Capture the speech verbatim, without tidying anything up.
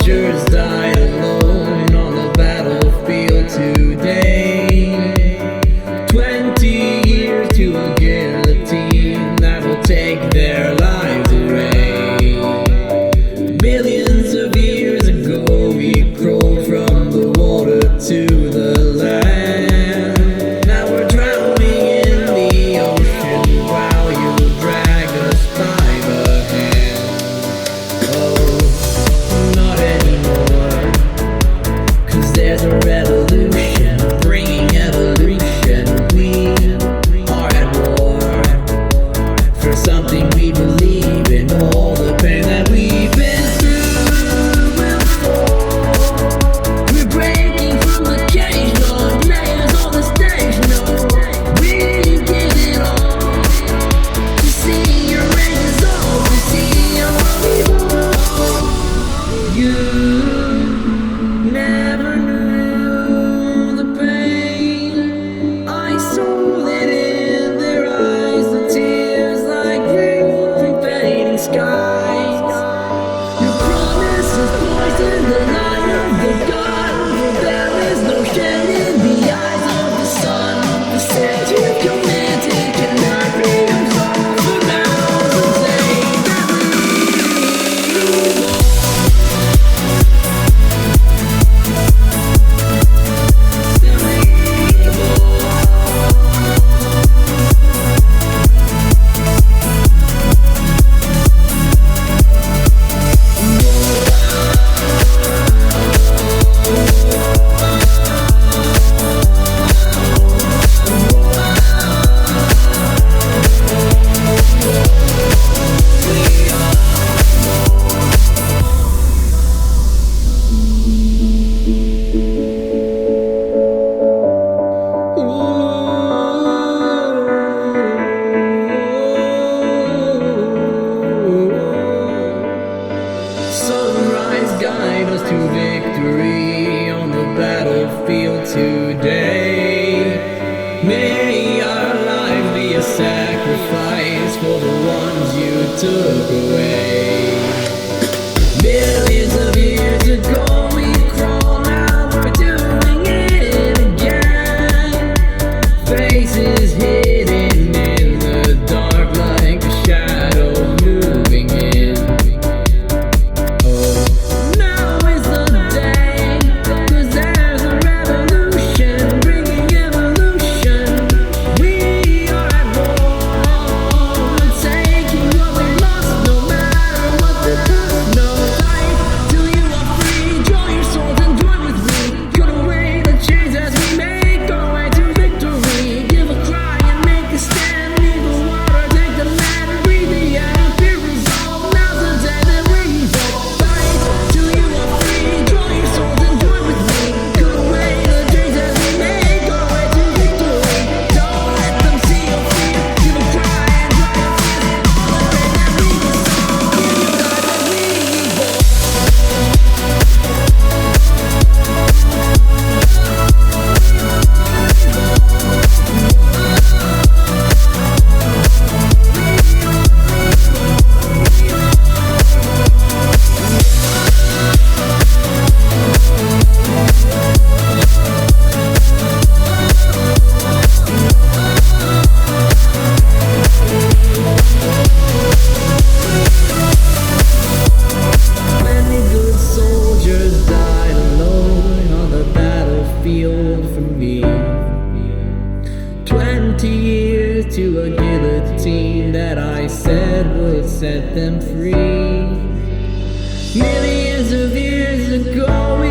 soldiers died alone on the battlefield today. Twenty years to a guillotine that will take their lives away. Millions of years ago we crawled from the water to the land. Now we're drowning in the ocean while you drag us by the hand. Oh, not anymore, 'cause there's a revolution bringing evolution. We are at war for something we believe in. All the pain that we've been through will fall. We're breaking from the cage, no layers on the stage. No, we give it all to see your rays off, to see your evil. You never knew the pain. I saw it in their eyes, the tears like rain from fading skies. Your promise is poison, the lie of the God. For there is no shame in the eyes of the sun. The sins you committed cannot be absolved. For now to say that we sunrise guide us to victory on the battlefield today. May our lives be a sacrifice for the ones you took away. Millions of years ago we crawled, now we're doing it again. Faces hidden in the dark like a shadow moving in. Now is the day, 'cause there's a revolution bringing evolution. We are at war, we're taking what we lost, no matter what the cost. No, fight till you are free. Draw your swords and join with me. Cut away the chains as we make our way to victory. Give a cry and make a stand. Leave the water, take the land, breathe the air. Fear is all, now's the day that we fall. Fight till you are free. Draw your swords and join with me. Cut away the chains as we make our way to victory. Don't let them see your fear. Give a cry and dry your tears. All the pain that we saw, give your life that we bore. Many good soldiers died alone on the battlefield for me. Twenty years to a guillotine that I said would set them free. Millions of years ago